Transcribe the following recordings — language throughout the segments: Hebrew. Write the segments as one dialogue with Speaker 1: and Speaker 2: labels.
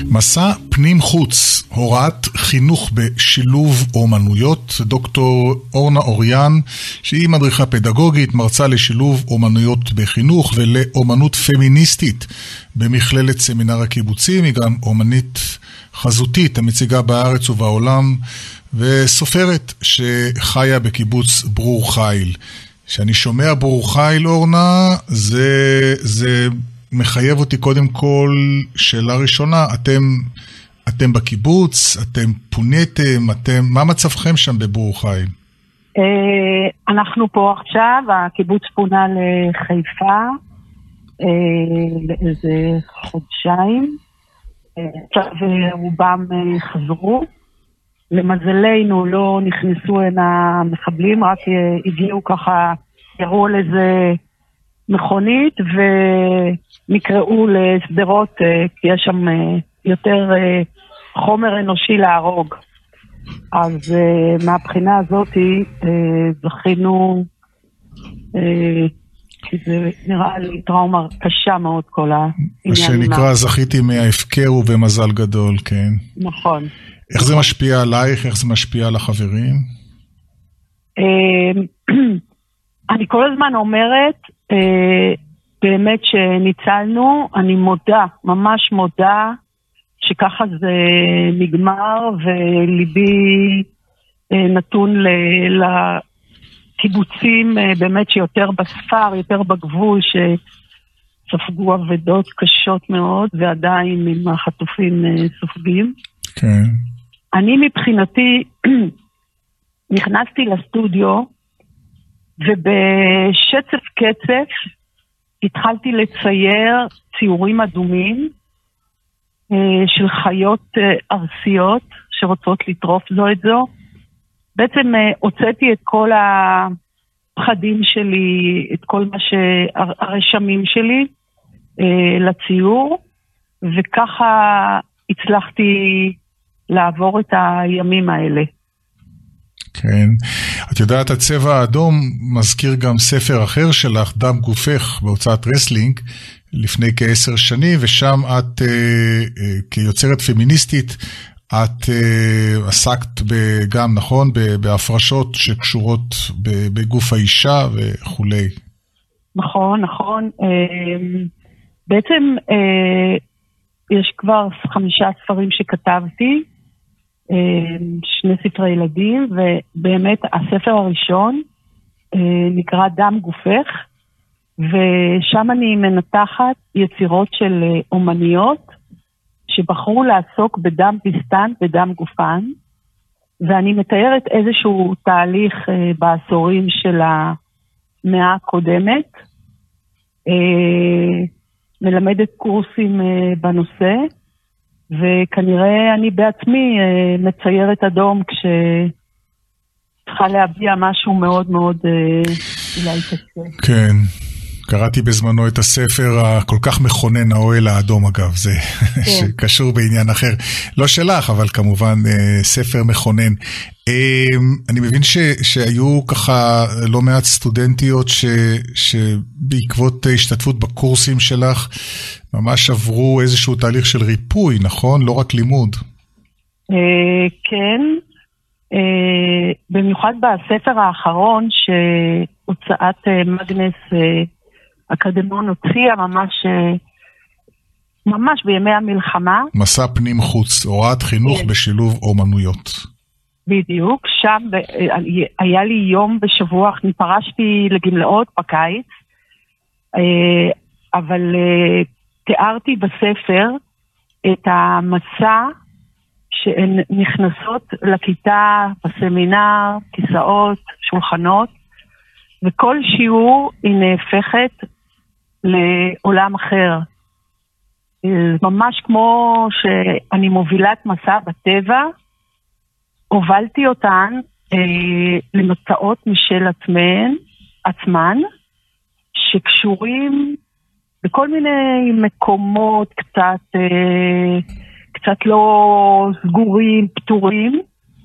Speaker 1: מסע פנים חוץ, הוראת חינוך בשילוב אומנויות, דוקטור אורנה אוריאן, שהיא מדריכה פדגוגית, מרצה לשילוב אומנויות בחינוך ולאומנות פמיניסטית במכללת סמינר הקיבוצים, היא גם אומנית חזותית המציגה בארץ ובעולם, וסופרת שחיה בקיבוץ ברור חיל. כשאני שומע ברור חיל, אורנה, זה מחייב אותי קודם כל שאלה ראשונה, אתם בקיבוץ, אתם פוניתם, מה מצבכם שם בברור חיל?
Speaker 2: אנחנו פה עכשיו, הקיבוץ פונה לחיפה, לאיזה חודשיים, עכשיו רובם חזרו, למזלנו לא נכנסו הנה מחבלים, רק הגיעו ככה, יראו על איזה מכונית ונקראו לסדרות, כי יש שם יותר חומר אנושי להרוג. אז מהבחינה הזאת זכינו, כי זה נראה לי טראומה קשה מאוד כל העניין.
Speaker 1: מה שנקרא זכיתי מההפקר ובמזל גדול, כן.
Speaker 2: נכון.
Speaker 1: איך זה משפיע עלייך? איך זה משפיע על החברים?
Speaker 2: אני כל הזמן אומרת, באמת שניצלנו, אני מודה, ממש מודה, שככה זה נגמר, וליבי נתון לקיבוצים, באמת שיותר בספר, יותר בגבול, שספגו עבדות קשות מאוד, ועדיין עם החטופים סופגים.
Speaker 1: כן.
Speaker 2: אני מבחינתי נכנסתי לסטודיו, ובשצף קצף התחלתי לצייר ציורים אדומים של חיות ארסיות שרוצות לטרוף זו את זו. בעצם הוצאתי את כל הפחדים שלי, את כל הרשמים שלי לציור, וככה הצלחתי לעבור את הימים האלה.
Speaker 1: כן. את יודעת, הצבע האדום מזכיר גם ספר אחר שלך, דם גופך, בהוצאת רסלינג, לפני כ10 שנים, ושם את, כיוצרת פמיניסטית, את עסקת גם, נכון, בהפרשות שקשורות בגוף האישה וכולי.
Speaker 2: נכון, נכון. בעצם יש כבר 5 ספרים שכתבתי, 2 ספרי ילדים, ובאמת הספר הראשון נקרא דם גופך, ושם אני מנתחת יצירות של אומניות שבחרו לעסוק בדם פסטן ודם גופן, ואני מתארת איזשהו תהליך בעשורים של המאה הקודמת, מלמדת קורסים בנושא, וכנראה אני בעצמי מציירת אדום כשצריכה להביע משהו מאוד מאוד אולי קשה.
Speaker 1: כן, קראתי בזמנו את הספר הכל כך מכונן, האוהל האדום אגב, זה שקשור בעניין אחר. לא שלך, אבל כמובן ספר מכונן. אני מבין שהיו ככה לא מעט סטודנטיות שבעקבות השתתפות בקורסים שלך, ממש עברו איזשהו תהליך של ריפוי, נכון? לא רק לימוד.
Speaker 2: כן. במיוחד בספר האחרון שהוצאת מגנס אקדמון הוציאה ממש בימי המלחמה.
Speaker 1: מסע פנים חוץ, הוראת חינוך בשילוב אומנויות.
Speaker 2: בדיוק, שם היה לי יום בשבוע, אני פרשתי לגמלאות בקיץ, אבל תיארתי בספר את המסע שהן נכנסות לכיתה בסמינר, כיסאות, שולחנות, וכל שיעור היא נהפכת לעולם אחר. ממש כמו שאני מובילת מסע בטבע, הובלתי אותן למסעות משל עצמן, שקשורים בכל מיני מקומות קצת לא סגורים, פתורים,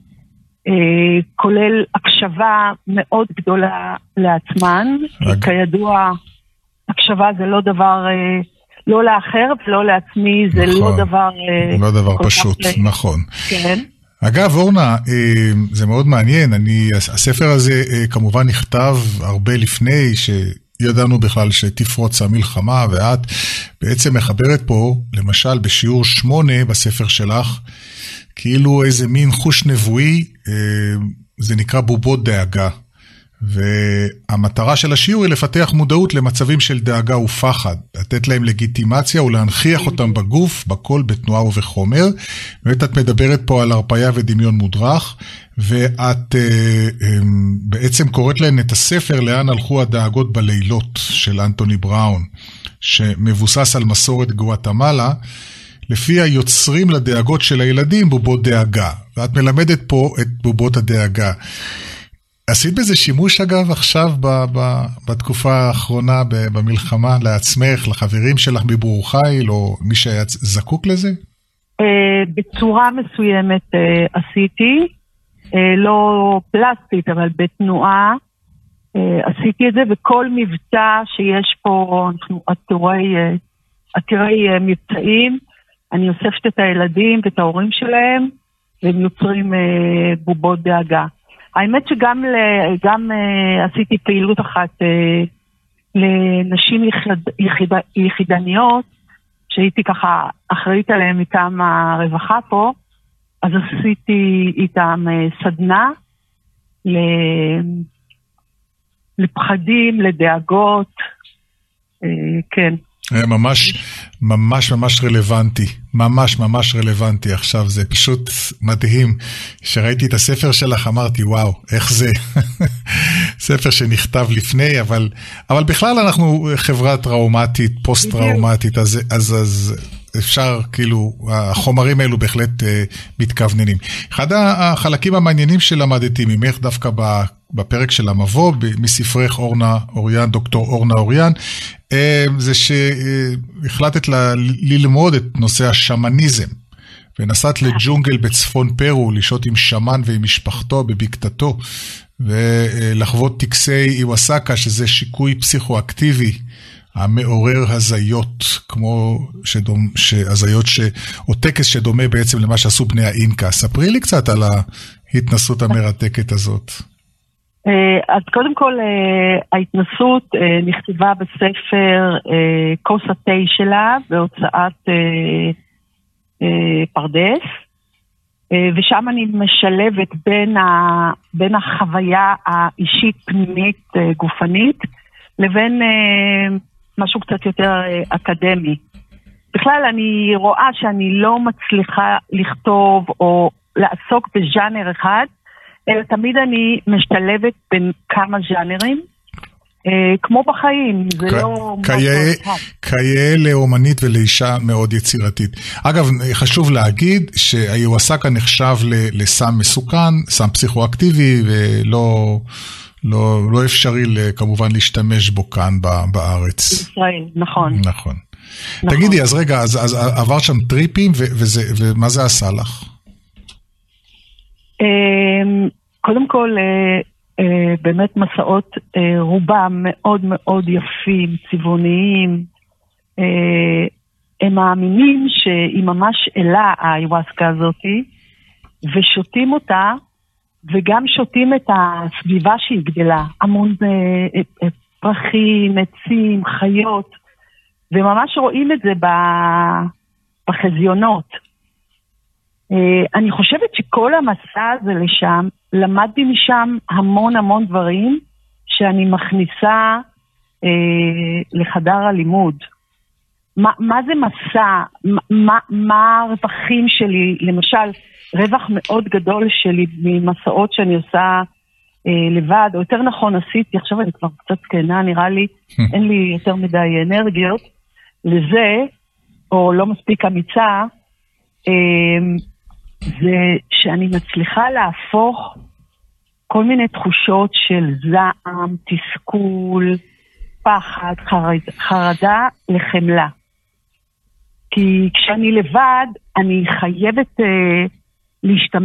Speaker 2: כולל הקשבה מאוד גדולה לעצמן. כידוע, הקשבה זה לא דבר לא לאחר ולא לעצמי, זה
Speaker 1: נכון,
Speaker 2: לא
Speaker 1: דבר פשוט, נכון.
Speaker 2: כן.
Speaker 1: אגב, אורנה, זה מאוד מעניין, הספר הזה כמובן נכתב הרבה לפני שידענו בכלל שתפרוץ המלחמה, ואת בעצם מחברת פה, למשל בשיעור 8 בספר שלך, כאילו איזה מין חוש נבואי, זה נקרא בובות דאגה. והמטרה של השיעור היא לפתח מודעות למצבים של דאגה ופחד, לתת להם לגיטימציה ולהנכיח אותם בגוף, בקול, בתנועה ובחומר. באמת את מדברת פה על הרפאיה ודמיון מודרך, ואת בעצם קוראת להם את הספר לאן הלכו הדאגות בלילות של אנטוני בראון, שמבוסס על מסורת גואטמלה, לפי היוצרים לדאגות של הילדים בובות דאגה, ואת מלמדת פה את בובות הדאגה. עשית בזה שימוש אגב עכשיו בתקופה האחרונה במלחמה לעצמך, לחברים שלך בברור חיל או מי שהיה זקוק לזה?
Speaker 2: בצורה מסוימת עשיתי, לא פלסטית אבל בתנועה עשיתי את זה, וכל מבצע שיש פה, אנחנו עתירי מבצעים, אני אוספת את הילדים ואת ההורים שלהם והם יוצרים בובות דאגה. האמת שגם עשיתי פעילות אחת לנשים יחידניות, שהייתי ככה אחראית עליהן מטעם הרווחה פה, אז עשיתי איתם סדנה לפחדים, לדאגות, כן. ממש רלוונטי, ממש רלוונטי עכשיו, זה פשוט מדהים, שראיתי את הספר שלך אמרתי וואו, איך זה, ספר שנכתב לפני, אבל בכלל אנחנו חברה טראומטית, פוסט טראומטית, אז אפשר כאילו, החומרים האלו בהחלט מתכווננים. אחד החלקים המעניינים שלמדתי ממך דווקא בפרק של המבוא, מספרך אורנה אוריאן, דוקטור אורנה אוריאן, זה שהחלטת ללמוד את נושא השמניזם, ונסעת לג'ונגל בצפון פרו, לשהות עם שמן ועם משפחתו בבקתתו, ולחוות טקסי איווסקה, שזה שיקוי פסיכואקטיבי, המעורר הזיות, כמו הזיות או טקס שדומה בעצם למה שעשו בני האינקה. ספרי לי קצת על ההתנסות המרתקת הזאת. אז קודם כל, ההתנסות נכתבה בספר כוס התה שלה, בהוצאת פרדס, ושם אני משלבת בין החוויה האישית פנימית גופנית, לבין משהו קצת יותר אקדמי. בכלל אני רואה שאני לא מצליחה לכתוב או לעסוק בז'אנר אחד, אלא תמיד אני משתלבת בין כמה ז'אנרים, כמו בחיים, זה לא...
Speaker 1: כיאה לאומנית ולאישה מאוד יצירתית. אגב, חשוב להגיד שהיווסקה נחשב לסם מסוכן, סם פסיכואקטיבי, ולא אפשרי כמובן להשתמש בו כאן בארץ.
Speaker 2: ישראל, נכון.
Speaker 1: נכון. תגידי, אז רגע, אז עבר שם טריפים, ומה זה עשה לך?
Speaker 2: קודם כל, באמת מסעות רובם מאוד מאוד יפים, צבעוניים, הם מאמינים שהיא ממש אלה האיווסקה הזאת, ושותים אותה, וגם שותים את הסביבה שהיא גדלה, המון פרחים, עצים, חיות, וממש רואים את זה בחזיונות. אני חושבת שכל המסע הזה לשם, למדתי משם המון דברים שאני מכניסה לחדר הלימוד. מה זה מסע? מה הרווחים שלי? למשל, רווח מאוד גדול שלי ממסעות שאני עושה לבד, או יותר נכון עשיתי, עכשיו אני כבר קצת זקנה, נראה לי, אין לי יותר מדי אנרגיות לזה, או לא מספיק אמיצה, זה שאני מצליחה להפוך כל מיני תחושות של זעם, תסכול, פחד, חרדה לחמלה. כי כשאני לבד, אני חייבת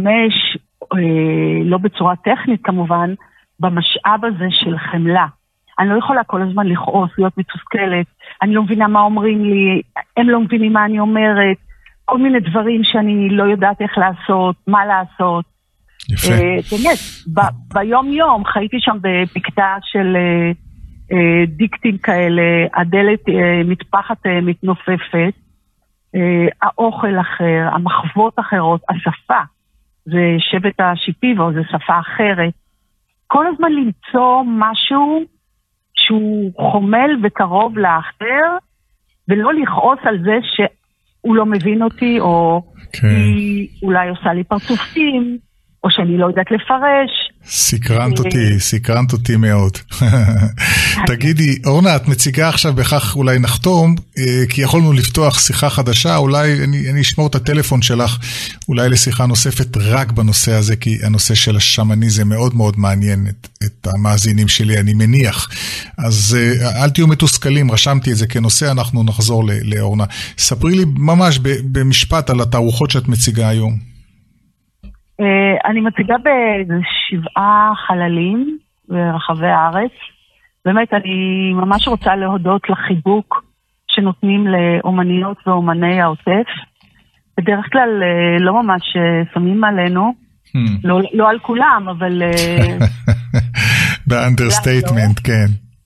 Speaker 2: להשתמש, לא בצורה טכנית כמובן, במשאב הזה של חמלה.
Speaker 3: אני לא יכולה כל הזמן לכעוס, להיות מתוסכלת, אני לא מבינה מה אומרים לי, הם לא מבינים מה אני אומרת, כל מיני דברים שאני לא יודעת איך לעשות, מה לעשות.
Speaker 1: יפה.
Speaker 3: באמת, ביום יום חייתי שם בקטע של דיקטים כאלה, הדלת מטפחת מתנופפת, האוכל אחר, המחוות אחרות, השפה, זה שבט השיפיבו, זה שפה אחרת. כל הזמן למצוא משהו שהוא חומל וקרוב לאחר, ולא לכעוס על זה שהוא לא מבין אותי, או היא אולי עושה לי פרצופים, או שאני לא יודעת לפרש.
Speaker 1: סקרנת אותי מאוד. תגידי, אורנה, את מציגה עכשיו בכך אולי נחתום, כי יכולנו לפתוח שיחה חדשה, אולי אני אשמור את הטלפון שלך, אולי לשיחה נוספת רק בנושא הזה, כי הנושא של השמניזם מאוד מאוד מעניין את המאזינים שלי, אני מניח. אז אל תהיו מתוסכלים, רשמתי את זה כנושא, אנחנו נחזור לאורנה. ספרי לי ממש במשפט על התערוכות שאת מציגה היום.
Speaker 3: אני מציגה ב7 חללים ברחבי הארץ. באמת, אני ממש רוצה להודות לחיבוק שנותנים לאומניות ואומני העוטף. בדרך כלל לא ממש שמים עלינו, לא על כולם, אבל...
Speaker 1: באנדרסטייטמנט, כן.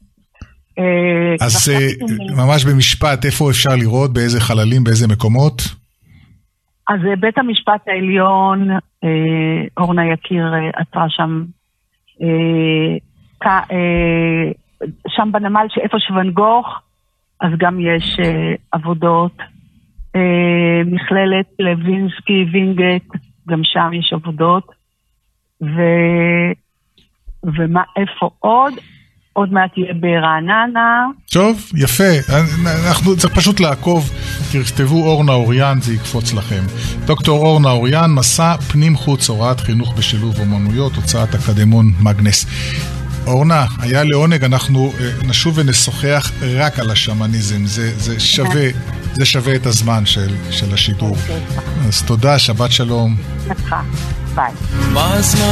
Speaker 1: אז ממש במשפט, איפה אפשר לראות, באיזה חללים, באיזה מקומות?
Speaker 3: אז בית המשפט העליון, אורנה יקיר עצרה שם, שם בנמל שאיפה שוון גוך, אז גם יש עבודות, מכללת לוינסקי וינגט, גם שם יש עבודות, ומה איפה עוד? עוד מעט יהיה ברעננה.
Speaker 1: טוב, יפה. אנחנו צריך פשוט לעקוב, תכתבו אורנה אוריאן, זה יקפוץ לכם. דוקטור אורנה אוריאן, מסע פנים חוץ, הוראת חינוך בשילוב אומנויות, הוצאת אקדמון מגנס. אורנה, היה לעונג, אנחנו נשוב ונשוחח רק על השמניזם, זה שווה את הזמן של השידור. אז תודה, שבת שלום.
Speaker 3: ביי.